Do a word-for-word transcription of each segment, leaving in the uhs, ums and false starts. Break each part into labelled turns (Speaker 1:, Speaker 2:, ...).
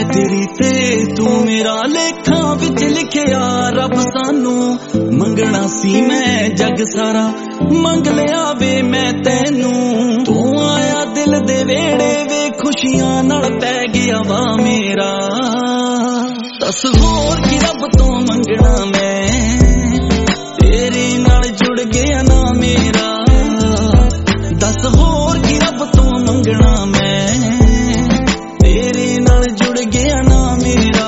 Speaker 1: तेरी ते तू मेरा लेखा विच लिखिया रब सानू मंगना सी मैं जग सारा मंग लिया वे मैं तैनू तू आया दिल दे वेड़े वे खुशियां नाल पै गया वा मेरा दस होर की रब तो मंगना मैं तेरे नाल जुड़ गया ना मेरा दस होर की रब तो मंगना मैं तेरे नाल जुड़ गया ना मेरा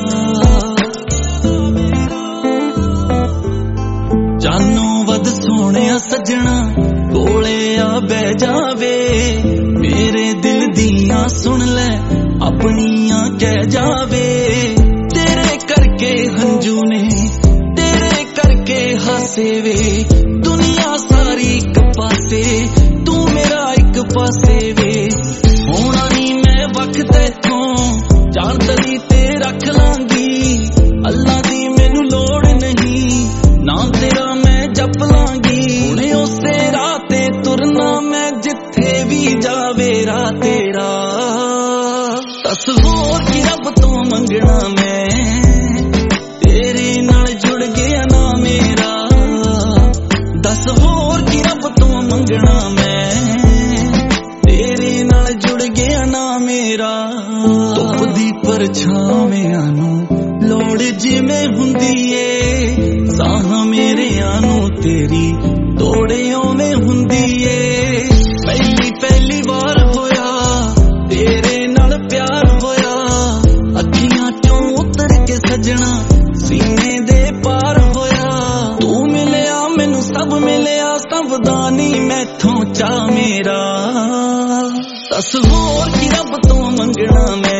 Speaker 1: जानो वध सोहणिया सजना कोले आ बह जावे मेरे दिल दियां सुन ले अपनियां कह जावे तेरे करके हंजू ने तेरे करके हसे वे दुनिया सारी एक पासे तू मेरा एक पासे वे होना नहीं मैं वक्त इथों जान तली ते रख लांगी अल्लाह दी मैनू लोड़ नहीं नाम तेरा मैं जप लांगी हुणे उसे राह ते तुरना मैं जिथे भी जावे राह तेरा दस होर की रब तो मंगना मैं तेरे नाल जुड़ गया ना मेरा दस होर की रब तो मंगना मैं तेरे नाल जुड़ गया ना मेरा धुप दी परछावियां नू लोड़ जिवें हुंदी ए साह मेरे आनू तेरी दौड़े ओवें हुंदी ए पहली पहली बार होया तेरे नाल प्यार होया अखियां चों उतर के सजना सीने दे पार होया तू मिलिया मैनू सब मिलिया सावधानी मैथों चा मेरा दस होर की रब तो मंगना मैं